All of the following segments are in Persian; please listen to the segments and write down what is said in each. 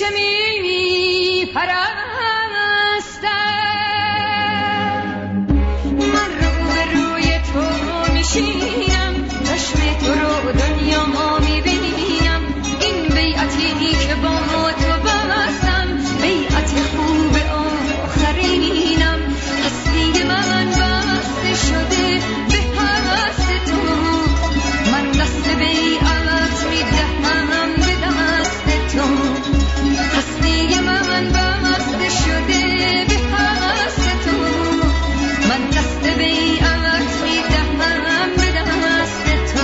می پرستم. من رو به روی تو میشینم، چشم تو رو دنیا ما میبینم. این بیعتی که با تو بستم، بیعت خوب آخرینم. هستی من بسته شده به هست تو، من دست بیعت میدهم به دست تو. هستی من بسته شده به هست تو، من دست بیعت میدهم به دست تو.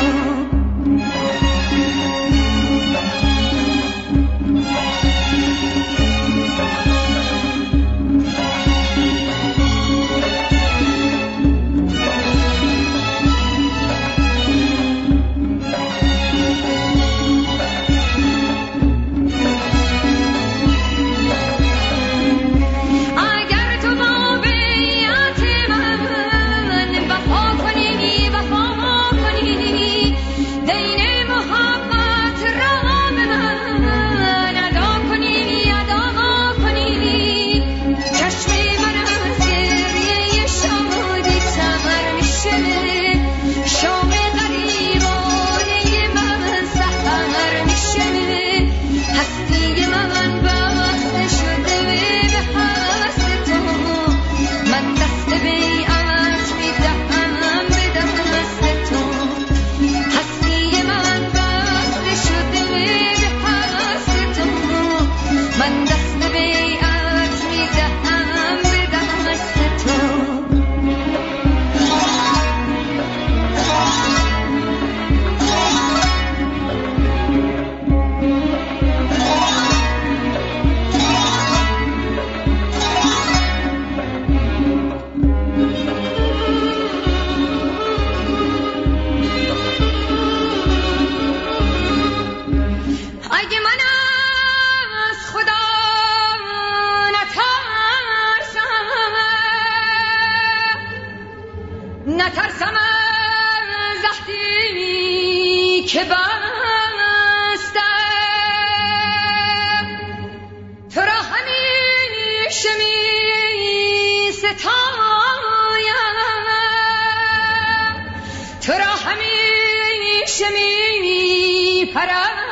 اگر تو با بیعت من وفا کنی دین محبت را به من ادا کنی چشم من از گریه شادی سحر میشه، شام غریبانه من سحر میشه. هستی من بسته شده به هست تو، من دست بیعت میدهم به دست تو. هستی من بسته شده به هست تو، من دست بیعت میدهم به دست تو. اگه من از خدا نترسم از عهدی که بستم، تو را همیشه می ستایم، تو را همیشه می پرستم.